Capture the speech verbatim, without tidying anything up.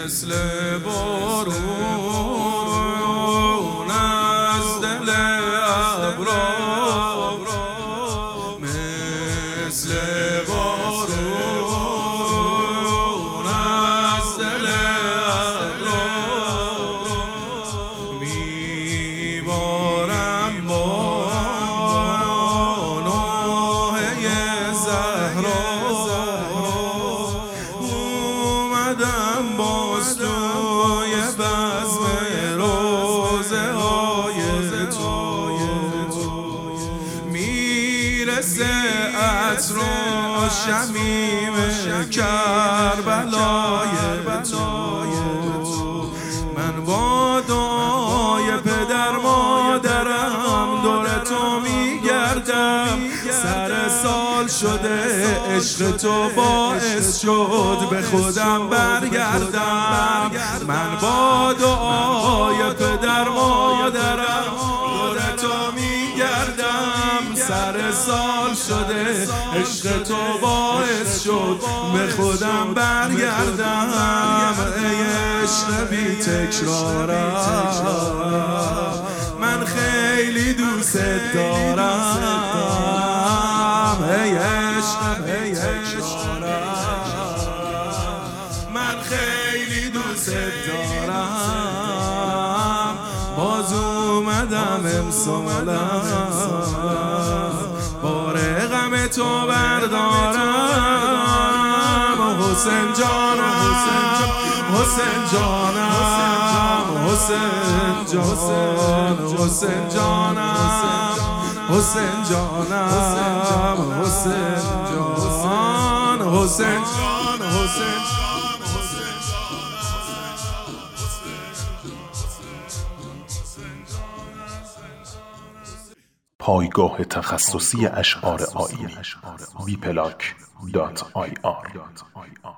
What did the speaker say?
مثل بارون از دل ابرا، مثل بارون از دل ابرا میبارم با نوحه زهرا، اومدم باز توی بزم روزه های تو، میرسه عطر و شمیم کربلای تو. من با دعای پدر مادرم دور تو میگردم، سر سال شده عشق تو باعث شد به خودم برگردم. من با دعای پدر مادرم دور تو میگردم، سر سال شده عشق تو باعث شد به خودم برگردم. ای عشق بی تکرارم، من خیلی دوست دارم. ای عشق بی تکرارم، من خیلی دوست دارم. باز اومدم امسالم بار غم تو بردارم. حسین جانم، حسین جانم، حسین جان، حسین جانم، حسین جانم، حسین جان، حسین جان، حسین پایگاه تخصصی اشعار آیینی وی پلاک دات آی آر